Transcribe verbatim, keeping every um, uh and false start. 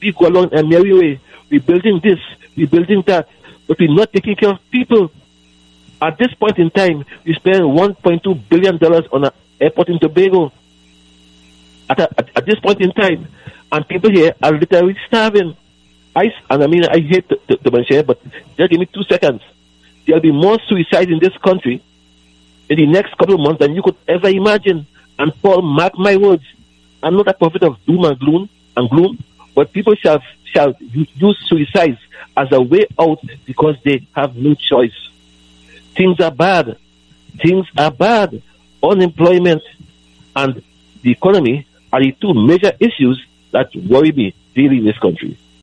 we go along a merry way. We're building this, we're building that, but we're not taking care of people. At this point in time, we spend one point two billion dollars on an airport in Tobago. At, a, at, at this point in time, and people here are literally starving. I, and I mean, I hate to, to, to mention it, but just give me two seconds. There'll be more suicides in this country in the next couple of months than you could ever imagine. And Paul, mark my words, I'm not a prophet of doom and gloom, and gloom, but people shall shall use suicides as a way out because they have no choice. Things are bad. Things are bad. Unemployment and the economy are the two major issues that worry me daily in this country.